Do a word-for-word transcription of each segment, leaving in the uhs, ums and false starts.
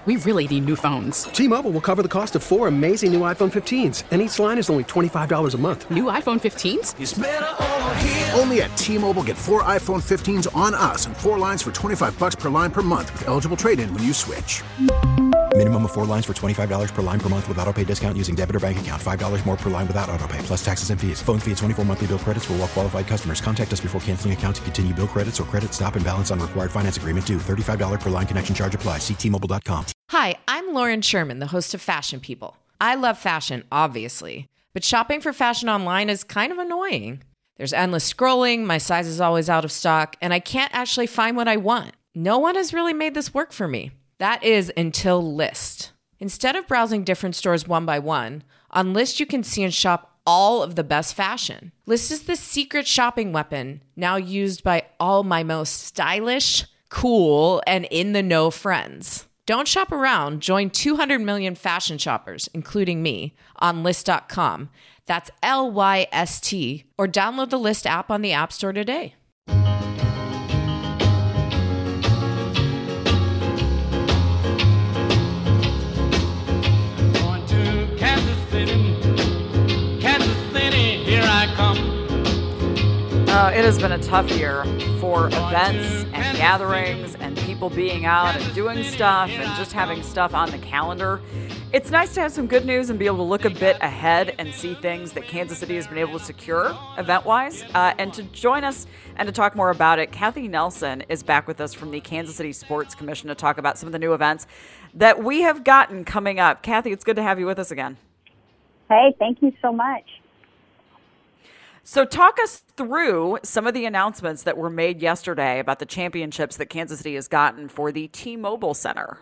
We really need new phones. T-Mobile will cover the cost of four amazing new iPhone fifteens, and each line is only twenty-five dollars a month. New iPhone fifteens? It's better over here. Only at T-Mobile, get four iPhone fifteens on us and four lines for twenty-five dollars per line per month with eligible trade-in when you switch. Minimum of four lines for twenty-five dollars per line per month with autopay discount using debit or bank account. five dollars more per line without autopay, plus taxes and fees. Phone fee at twenty-four monthly bill credits for well-qualified customers. Contact us before canceling account to continue bill credits or credit stop and balance on required finance agreement due. thirty-five dollars per line connection charge applies. See T Mobile dot com. Hi, I'm Lauren Sherman, the host of Fashion People. I love fashion, obviously, but shopping for fashion online is kind of annoying. There's endless scrolling, my size is always out of stock, and I can't actually find what I want. No one has really made this work for me. That is until Lyst. Instead of browsing different stores one by one, on Lyst you can see and shop all of the best fashion. Lyst is the secret shopping weapon now used by all my most stylish, cool, and in-the-know friends. Don't shop around. Join two hundred million fashion shoppers, including me, on Lyst dot com. That's L Y S T, or download the Lyst app on the App Store today. Going to Kansas City, Kansas City, here I come. Uh, it has been a tough year for events and gatherings and people being out and doing stuff and just having stuff on the calendar. It's nice to have some good news and be able to look a bit ahead and see things that Kansas City has been able to secure event-wise. Uh, and to join us and to talk more about it, Kathy Nelson is back with us from the Kansas City Sports Commission to talk about some of the new events that we have gotten coming up. Kathy, it's good to have you with us again. Hey, thank you so much. So talk us through some of the announcements that were made yesterday about the championships that Kansas City has gotten for the T-Mobile Center.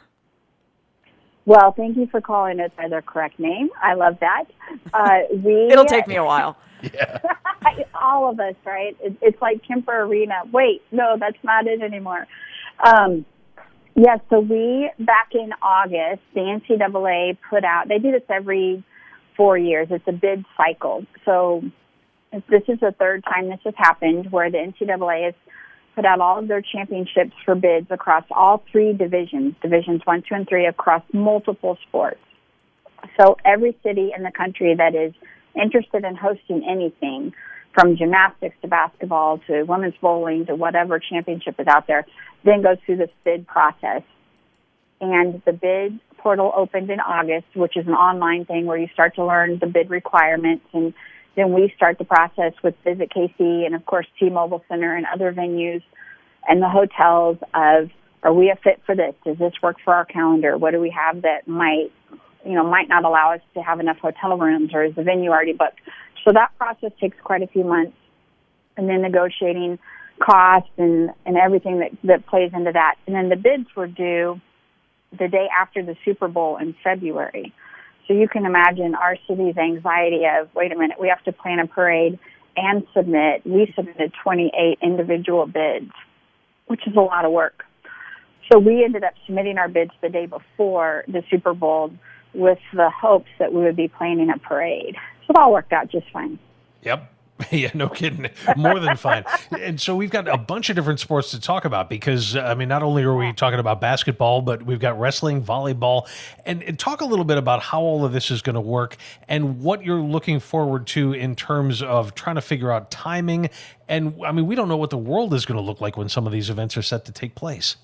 Well, thank you for calling it by their correct name. I love that. Uh, we It'll take me a while. Yeah. All of us, right? It, it's like Kemper Arena. Wait, no, that's not it anymore. Um, yes, yeah, so we, back in August, the N C double A put out, they do this every four years. It's a bid cycle. So this is the third time this has happened where the N C double A has put out all of their championships for bids across all three divisions, divisions one, two, and three, across multiple sports. So every city in the country that is interested in hosting anything, from gymnastics to basketball to women's bowling to whatever championship is out there, then goes through this bid process. And the bid portal opened in August, which is an online thing where you start to learn the bid requirements, and then we start the process with Visit K C and, of course, T-Mobile Center and other venues and the hotels of, are we a fit for this? Does this work for our calendar? What do we have that might, you know, might not allow us to have enough hotel rooms, or is the venue already booked? So that process takes quite a few months. And then negotiating costs and, and everything that, that plays into that. And then the bids were due the day after the Super Bowl in February. So you can imagine our city's anxiety of, wait a minute, we have to plan a parade and submit. We submitted twenty-eight individual bids, which is a lot of work. So we ended up submitting our bids the day before the Super Bowl with the hopes that we would be planning a parade. So it all worked out just fine. Yep. Yeah, no kidding. More than fine. And so we've got a bunch of different sports to talk about because, I mean, not only are we talking about basketball, but we've got wrestling, volleyball, and, and talk a little bit about how all of this is going to work and what you're looking forward to in terms of trying to figure out timing. And, I mean, we don't know what the world is going to look like when some of these events are set to take place.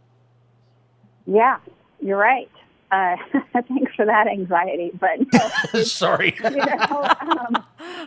Yeah, you're right. Uh, thanks for that anxiety. But no, sorry. You know, um,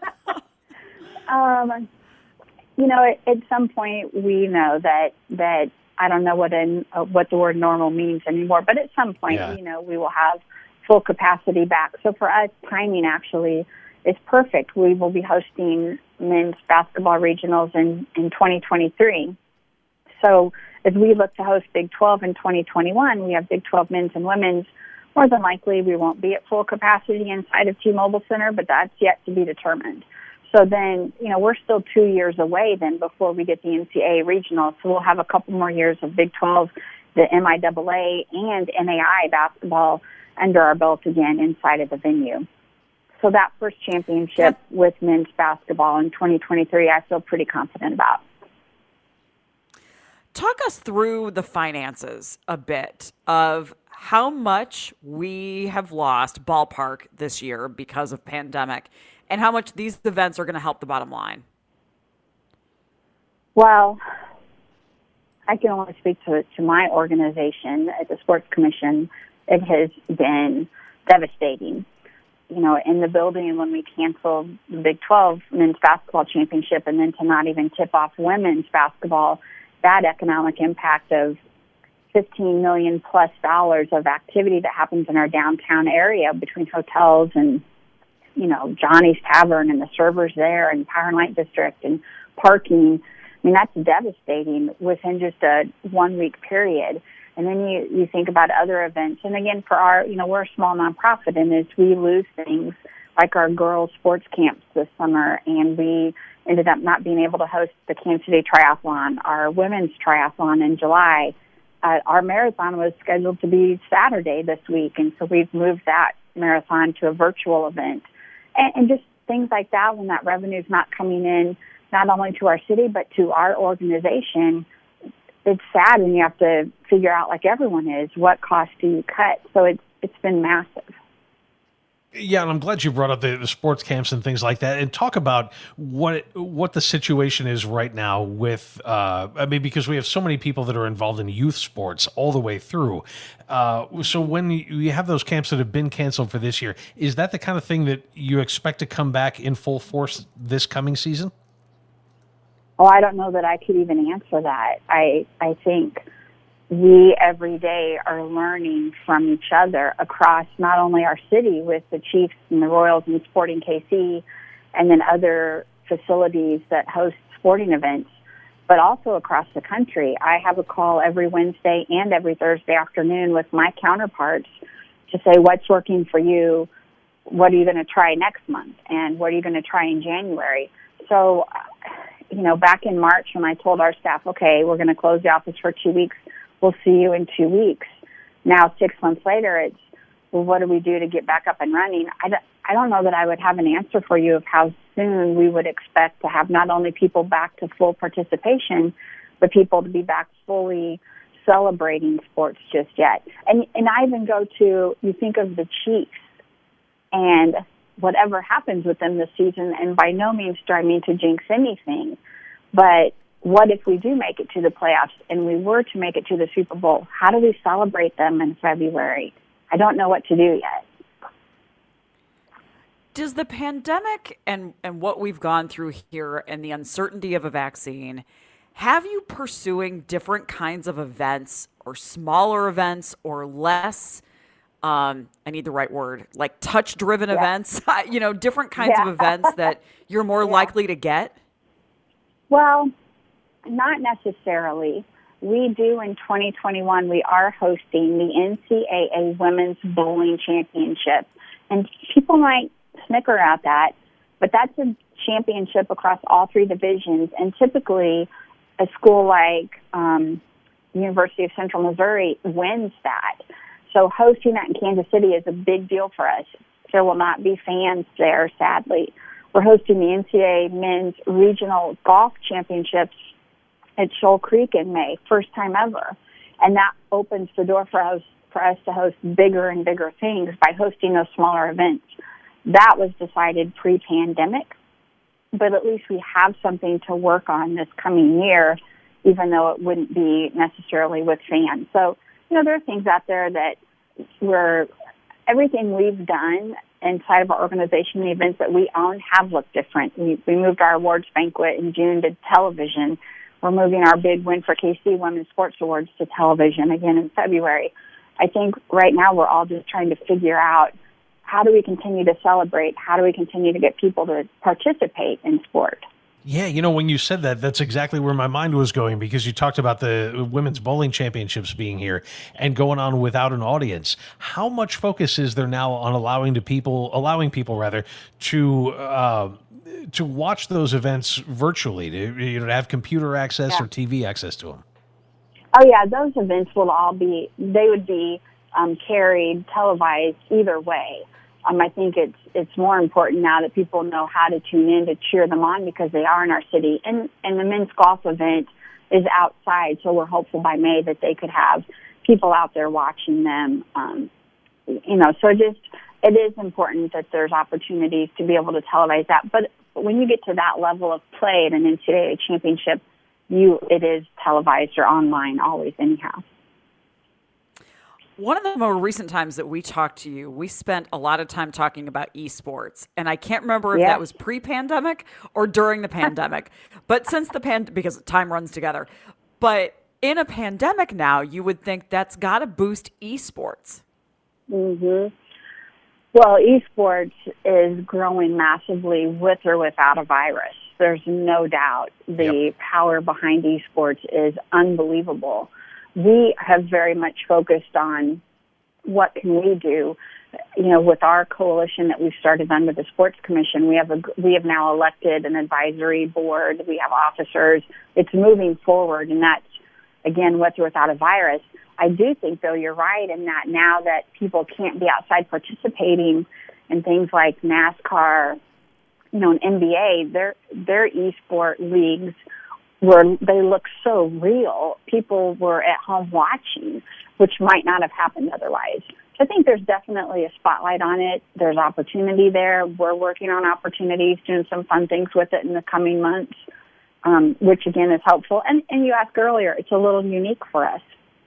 Um, you know, at, at some point we know that, that I don't know what in, uh, what the word normal means anymore, but at some point, yeah. you know, we will have full capacity back. So for us, timing actually is perfect. We will be hosting men's basketball regionals in, in twenty twenty-three. So as we look to host Big twelve in twenty twenty-one, we have Big twelve men's and women's. More than likely, we won't be at full capacity inside of T-Mobile Center, but that's yet to be determined. So then, you know, we're still two years away then before we get the N C double A regional. So we'll have a couple more years of Big twelve, the M I A A, and N A I basketball under our belt again inside of the venue. So that first championship yep. with men's basketball in twenty twenty-three, I feel pretty confident about. Talk us through the finances a bit of how much we have lost ballpark this year because of pandemic and how much these events are going to help the bottom line. Well, I can only speak to, to my organization at the Sports Commission. It has been devastating. You know, in the building when we canceled the Big twelve men's basketball championship and then to not even tip off women's basketball, that economic impact of fifteen million plus dollars of activity that happens in our downtown area between hotels and, you know, Johnny's Tavern and the servers there and Power and Light District and parking. I mean, that's devastating within just a one-week period. And then you, you think about other events. And again, for our, you know, we're a small nonprofit, and as we lose things like our girls' sports camps this summer, and we ended up not being able to host the Kansas City Triathlon, our women's triathlon in July. Uh, our marathon was scheduled to be Saturday this week, and so we've moved that marathon to a virtual event. And, and just things like that, when that revenue is not coming in, not only to our city, but to our organization, it's sad when you have to figure out, like everyone is, what cost do you cut? So it's it's been massive. Yeah, and I'm glad you brought up the, the sports camps and things like that, and talk about what it, what the situation is right now with. Uh, I mean, because we have so many people that are involved in youth sports all the way through. Uh, so when you, you have those camps that have been canceled for this year, is that the kind of thing that you expect to come back in full force this coming season? Oh, I don't know that I could even answer that. I I think we every day are learning from each other across not only our city with the Chiefs and the Royals and Sporting K C and then other facilities that host sporting events, but also across the country. I have a call every Wednesday and every Thursday afternoon with my counterparts to say, what's working for you? What are you going to try next month? And what are you going to try in January? So, you know, back in March when I told our staff, okay, we're going to close the office for two weeks, we'll see you in two weeks. Now, six months later, it's, well, what do we do to get back up and running? I don't, I don't know that I would have an answer for you of how soon we would expect to have not only people back to full participation, but people to be back fully celebrating sports just yet. And, and I even go to, you think of the Chiefs and whatever happens with them this season, and by no means do I mean to jinx anything, but what if we do make it to the playoffs and we were to make it to the Super Bowl? How do we celebrate them in February? I don't know what to do yet. Does the pandemic and, and what we've gone through here and the uncertainty of a vaccine have you pursuing different kinds of events or smaller events or less Um, I need the right word, like touch-driven yeah. events, you know, different kinds yeah. of events that you're more yeah. likely to get? Well, not necessarily. We do in twenty twenty-one, we are hosting the N C A A Women's Bowling Championship. And people might snicker at that, but that's a championship across all three divisions. And typically, a school like um, University of Central Missouri wins that. So hosting that in Kansas City is a big deal for us. There will not be fans there, sadly. We're hosting the N C A A Men's Regional Golf Championships at Shoal Creek in May, first time ever. And that opens the door for us, for us to host bigger and bigger things by hosting those smaller events. That was decided pre-pandemic, but at least we have something to work on this coming year, even though it wouldn't be necessarily with fans. So, you know, there are things out there that we're, everything we've done inside of our organization, the events that we own have looked different. We, we moved our awards banquet in June to television. We're moving our big Win for K C Women's Sports Awards to television again in February. I think right now we're all just trying to figure out how do we continue to celebrate? How do we continue to get people to participate in sport? Yeah, you know, when you said that, that's exactly where my mind was going, because you talked about the Women's Bowling Championships being here and going on without an audience. How much focus is there now on allowing to people, allowing people rather, to uh, to watch those events virtually, to, you know, to have computer access yeah. or T V access to them? Oh yeah, those events will all be, they would be um, carried, televised either way. Um, I think it's it's more important now that people know how to tune in to cheer them on because they are in our city. And and the men's golf event, is outside. So we're hopeful by May that they could have people out there watching them. Um, you know, so just it is important that there's opportunities to be able to televise that. But when you get to that level of play at an N C double A championship, you it is televised or online always anyhow. One of the more recent times that we talked to you, we spent a lot of time talking about esports. And I can't remember if Yeah. that was pre-pandemic or during the pandemic. But since the pand, because time runs together. But in a pandemic now, you would think that's got to boost esports. Mm-hmm. Well, esports is growing massively with or without a virus. There's no doubt. The Yep. power behind esports is unbelievable. We have very much focused on what can we do, you know, with our coalition that we've started under the Sports Commission. We have a, we have now elected an advisory board. We have officers. It's moving forward, and that's, again, with or without a virus. I do think, though, you're right in that now that people can't be outside participating in things like NASCAR, you know, and N B A, their their esport leagues were they look so real. People were at home watching, which might not have happened otherwise. So I think there's definitely a spotlight on it. There's opportunity there. We're working on opportunities, doing some fun things with it in the coming months, um, which again is helpful. And, and you asked earlier, it's a little unique for us.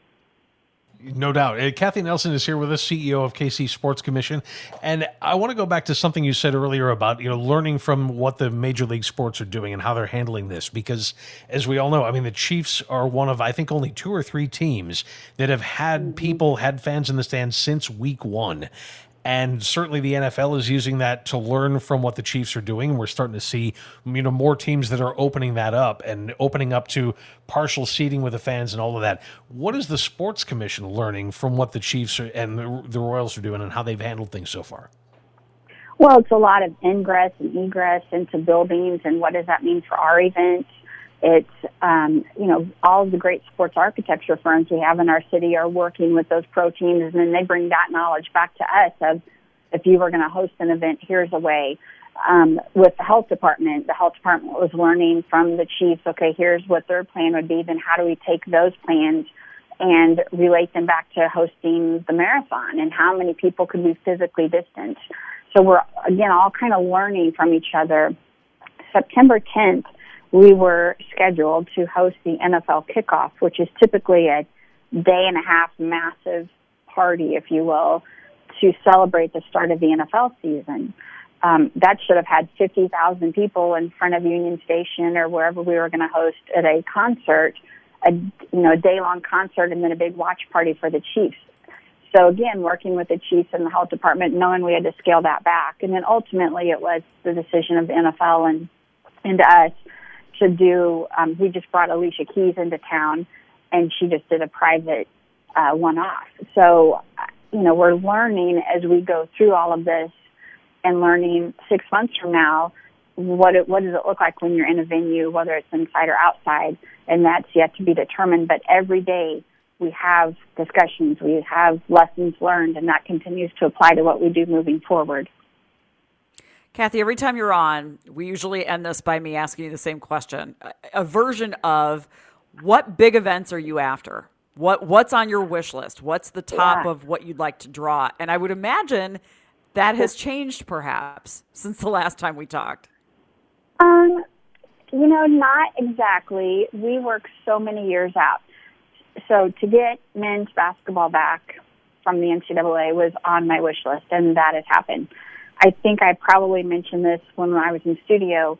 No doubt. Uh, Kathy Nelson is here with us, C E O of K C Sports Commission. And I want to go back to something you said earlier about, you know, learning from what the major league sports are doing and how they're handling this. Because as we all know, I mean, the Chiefs are one of, I think, only two or three teams that have had people, had fans in the stands since week one. And certainly the N F L is using that to learn from what the Chiefs are doing. We're starting to see, you know, more teams that are opening that up and opening up to partial seating with the fans and all of that. What is the Sports Commission learning from what the Chiefs are, and the, the Royals are doing and how they've handled things so far? Well, it's a lot of ingress and egress into buildings, and what does that mean for our events? It's, um, you know, all of the great sports architecture firms we have in our city are working with those pro teams, and then they bring that knowledge back to us of, if you were going to host an event, here's a way. Um, with the health department, the health department was learning from the chiefs, okay, here's what their plan would be, then how do we take those plans and relate them back to hosting the marathon, and how many people could we physically distance? So we're, again, all kind of learning from each other. September tenth, we were scheduled to host the N F L kickoff, which is typically a day and a half massive party, if you will, to celebrate the start of the N F L season. Um, that should have had fifty thousand people in front of Union Station or wherever we were going to host at a concert, a you know a day-long concert, and then a big watch party for the Chiefs. So again, working with the Chiefs and the health department, knowing we had to scale that back. And then ultimately it was the decision of the N F L and, and us to do, um, we just brought Alicia Keys into town, and she just did a private uh, one-off. So, you know, we're learning as we go through all of this, and learning six months from now, what it, what does it look like when you're in a venue, whether it's inside or outside, and that's yet to be determined. But every day we have discussions, we have lessons learned, and that continues to apply to what we do moving forward. Kathy, every time you're on, we usually end this by me asking you the same question. A, a version of, what big events are you after? What What's on your wish list? What's the top Yeah. of what you'd like to draw? And I would imagine that has changed perhaps since the last time we talked. Um, you know, not exactly. We work so many years out. So to get men's basketball back from the N C double A was on my wish list, and that has happened. I think I probably mentioned this when I was in studio.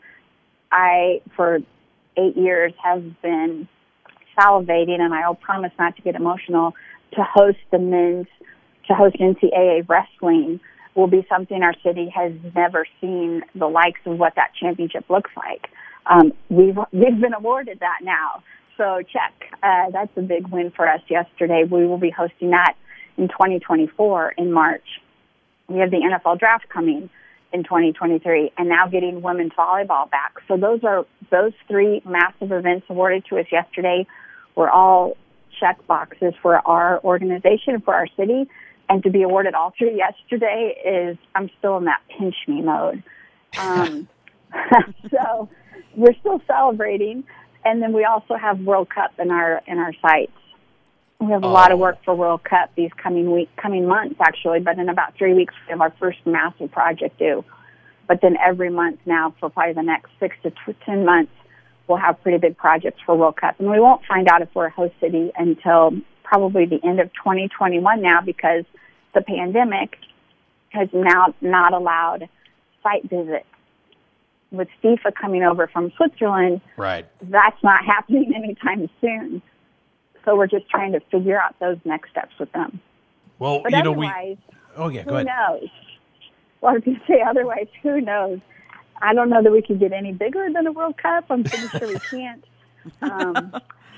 I, for eight years, have been salivating, and I'll promise not to get emotional, to host the men's, to host N C double A wrestling will be something our city has never seen the likes of what that championship looks like. Um, we've, we've been awarded that now. So check. Uh, that's a big win for us yesterday. We will be hosting that in twenty twenty-four in March. We have the N F L draft coming in twenty twenty-three, and now getting women's volleyball back. So those are those three massive events awarded to us yesterday were all check boxes for our organization and for our city. And to be awarded all three yesterday is, I'm still in that pinch me mode. Um, so we're still celebrating. And then we also have World Cup in our in our sights. We have a oh. lot of work for World Cup these coming week, coming months, actually. But in about three weeks, we have our first massive project due. But then every month now, for probably the next six to ten months, we'll have pretty big projects for World Cup. And we won't find out if we're a host city until probably the end of twenty twenty-one now, because the pandemic has now not allowed site visits. With FIFA coming over from Switzerland, right? That's not happening anytime soon. So we're just trying to figure out those next steps with them. Well, but you know, we. Oh yeah, who go ahead. knows? Well, if you say otherwise, who knows? I don't know that we could get any bigger than a World Cup. I'm pretty sure we can't. Um,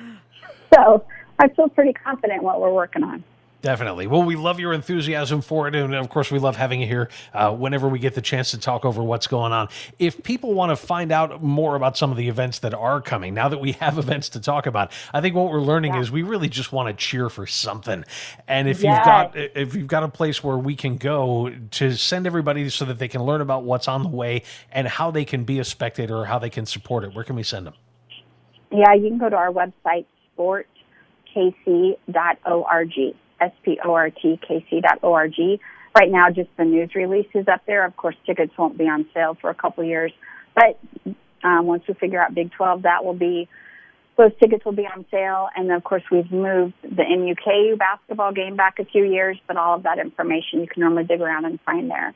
so I feel pretty confident in what we're working on. Definitely. Well, we love your enthusiasm for it. And of course, we love having you here uh, whenever we get the chance to talk over what's going on. If people want to find out more about some of the events that are coming, now that we have events to talk about, I think what we're learning yeah. is we really just want to cheer for something. And if yes. you've got if you've got a place where we can go to send everybody so that they can learn about what's on the way and how they can be a spectator or how they can support it, where can we send them? Yeah, you can go to our website, sport k c dot org. S P O R T K C dot org. Right now, just the news release is up there. Of course, tickets won't be on sale for a couple of years. But um, once we figure out Big twelve, that will be, those tickets will be on sale. And, of course, we've moved the M U K U basketball game back a few years, but all of that information you can normally dig around and find there.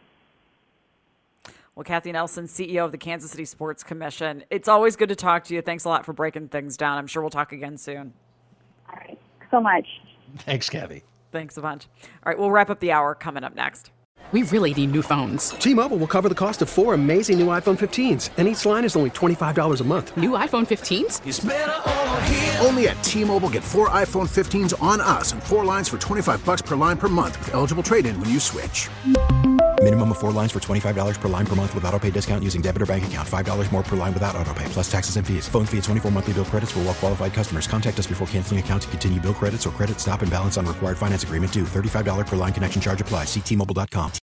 Well, Kathy Nelson, C E O of the Kansas City Sports Commission, it's always good to talk to you. Thanks a lot for breaking things down. I'm sure we'll talk again soon. All right. So much. Thanks, Kathy. Thanks a bunch. All right, we'll wrap up the hour coming up next. We really need new phones. T-Mobile will cover the cost of four amazing new iPhone fifteens, and each line is only twenty-five dollars a month. New iPhone fifteens? It's better over here. Only at T-Mobile, get four iPhone fifteens on us and four lines for twenty-five dollars per line per month with eligible trade-in when you switch. Minimum of four lines for twenty-five dollars per line per month with autopay discount using debit or bank account. five dollars more per line without autopay, plus taxes and fees. Phone fee at twenty-four monthly bill credits for well-qualified customers. Contact us before canceling account to continue bill credits or credit stop and balance on required finance agreement due. thirty-five dollars per line connection charge applies. See T Mobile dot com.